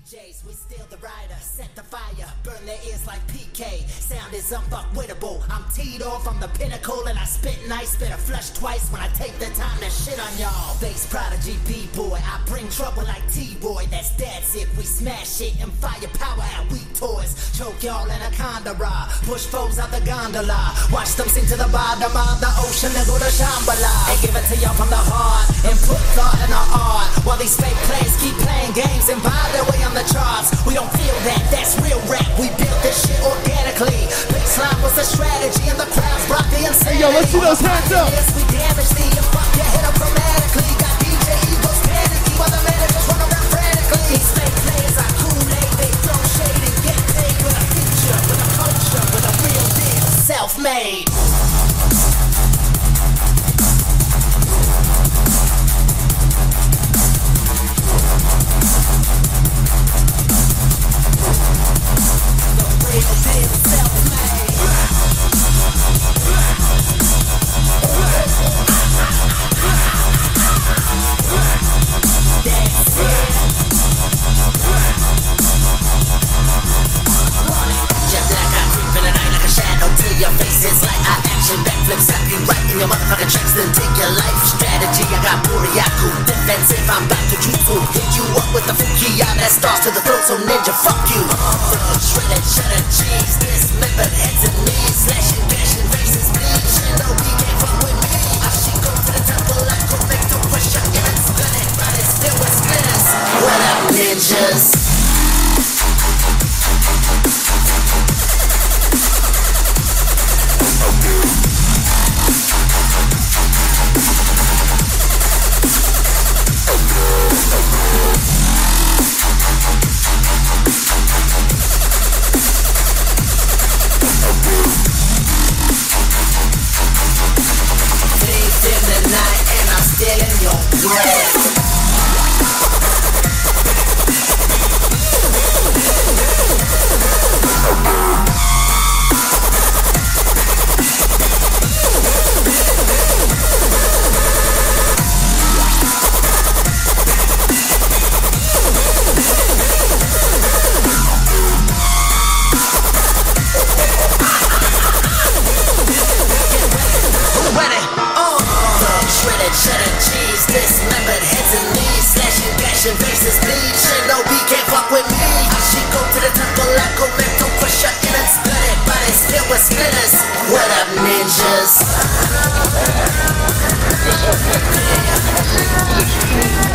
DJs, we steal the rider, set the fire, burn their ears like PK. Sound is unfuckwittable. I'm teed off, I'm the pinnacle, and I spit nice, better flush twice when I take the time to shit on y'all. Bass prodigy B-boy, I bring trouble like T-Roy. That's it, we smash it and firepower at weak toys. Choke y'all anaconda raw, push foes out the gondola. Watch them sink to the bottom of the ocean and go to Shambhala. And give it to y'all from the heart, and put thought in our art. While these fake players keep playing games and buy their way on the charts. We don't feel that, that's real rap. We built this shit organically. Baseline was a strategy and the crowds brought the insanity. Hey yo, let's see those hands up. We damage the and fuck your head up dramatically. Got DJ egos panicky while the managers run around frantically. These fake players are Kool-Aid, they throw shade and get paid with a future, with a culture, with a real deal, self-made. Your face is like I action backflips at you right in your motherfucking tracks. Then take your life strategy. I got Moriyaku defensive. I'm back to jutsu. Hit you up with the Fukiya that starts to the throat. So ninja, fuck you. Shredded cheddar cheese. Dismembered heads and knees. Slashing, bashing faces. Bleaching. No, we can't fuck with me. I should go to the temple like Correcto. Push your image. Split but it's still with splinters. What up, ninjas? What up, ninjas?